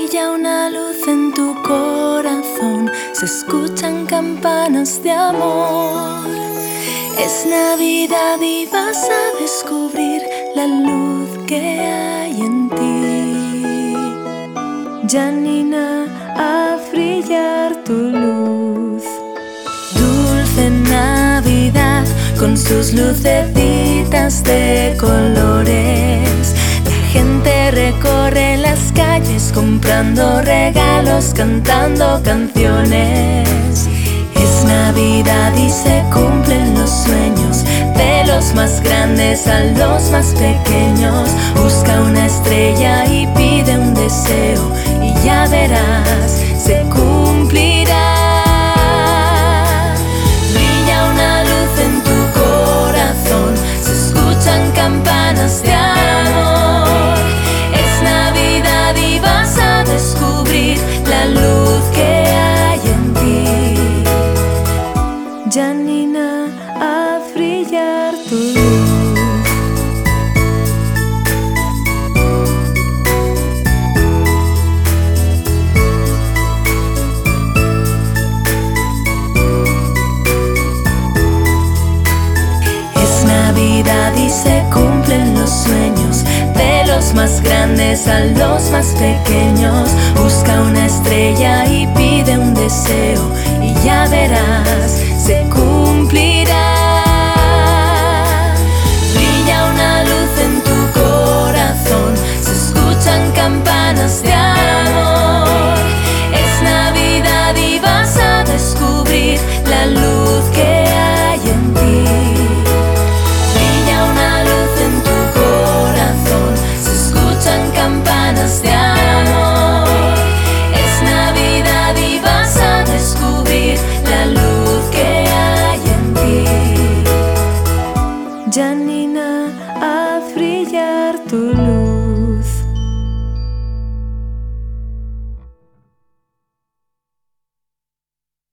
Brilla una luz en tu corazón, se escuchan campanas de amor. Es Navidad y vas a descubrir la luz que hay en ti. Janina, haz brillar tu luz. Dulce Navidad con sus lucecitas de colores. La gente recorre las calles comprando regalos, cantando canciones. Es Navidad y se cumplen los sueños de los más grandes a los más pequeños. Busca una estrella y pide un deseo y ya verás, se cumplirá. Brilla una luz en tu corazón, se escuchan campanas de amor. Es Navidad y vas a descubrir la luz que hay en ti. Janina, haz brillar tu luz. Es Navidad y se cumplen los sueños de los más grandes a los más pequeños. Busca una estrella y pide un deseo y ya verás, se cumple.